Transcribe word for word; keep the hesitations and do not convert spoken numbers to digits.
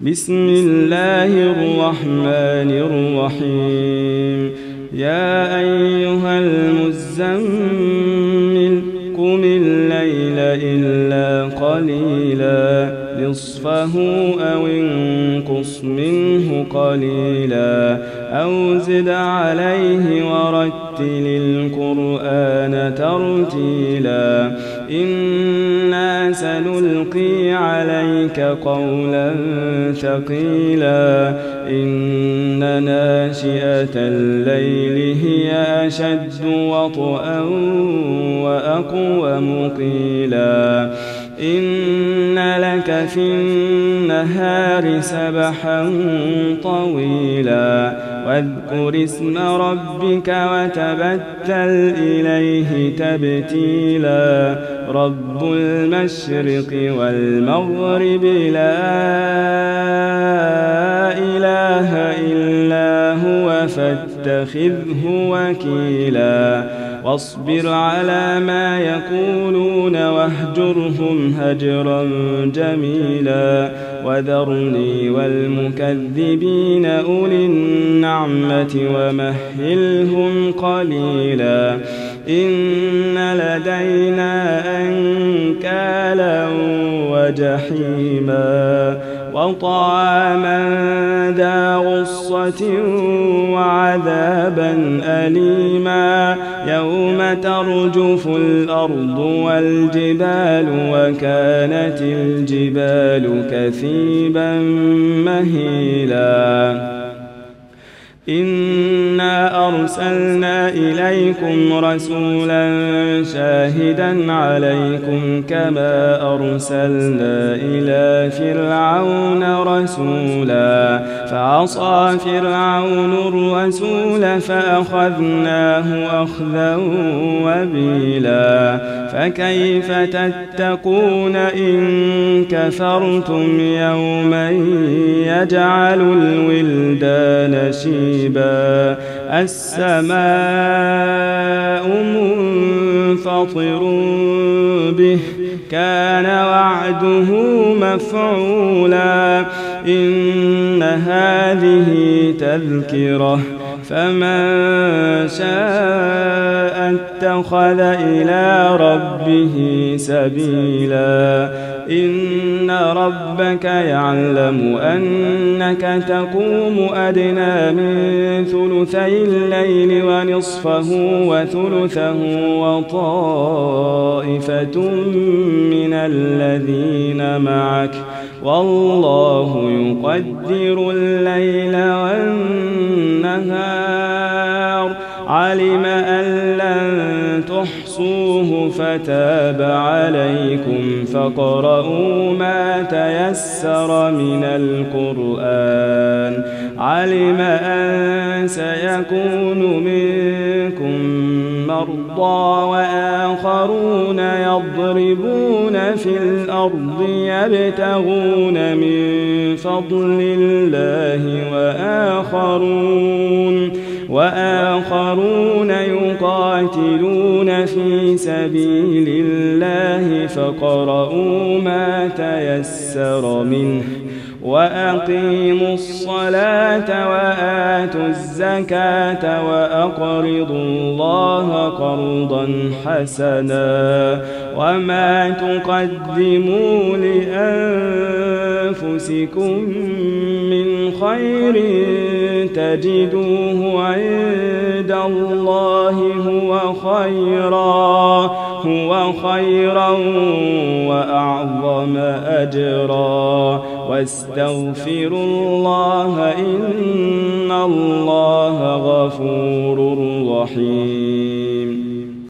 بسم الله الرحمن الرحيم. يا أيها المزمل قم الليل إلا قليلا نصفه أو انقص منه قليلا أو زد عليه ورتل القرآن ترتيلا إنا سنلقي عليك قولا ثقيلا إن ناشئة الليل هي أشد وطئا وأقوم قيلا إن لك في النهار سبحا طويلا واذكر اسم ربك وتبتل إليه تبتيلا رب المشرق والمغرب لا إله إلا هو فاتخذه وكيلا واصبر على ما يقولون واهجرهم هجرا جميلا وذرني والمكذبين أولي النعمة ومهلهم قليلا إن لدينا أنكالا وجحيما وطعاما ذا غصة وعذابا أليما يوم ترجف الأرض والجبال وكانت الجبال كثيبا مهيلا إنا أرسلنا إليكم رسولا شاهدا عليكم كما أرسلنا إلى فرعون رسولا فعصى فرعون الرسول فأخذناه أخذا وبيلا فكيف تتقون إن كفرتم يوما يجعل الولدان شيبا السماء منفطر به كان وعده مفعولا إن هذه تذكرة فمن شاء اتخذ إلى ربه سبيلا إن ربك يعلم أنك تقوم أدنى من ثلثي الليل ونصفه وثلثه وطائفة من الذين معك والله يقدر الليل والنهار علم أن لن تحصوه فتاب عليكم فاقرؤوا ما تيسر من القرآن علم أن سيكون منكم مرضى وآخرون يضربون في الأرض يبتغون من فضل الله وآخرون وآخرون يقاتلون في سبيل الله فاقرؤوا ما تيسر منه وأقيموا الصلاة وآتوا الزكاة وأقرضوا الله قرضا حسنا وما تقدموا لأنفسكم من خير تجدوه عند الله هو خيرا هو خيرا وأعظم أجرا واستغفروا الله إن الله غفور رحيم.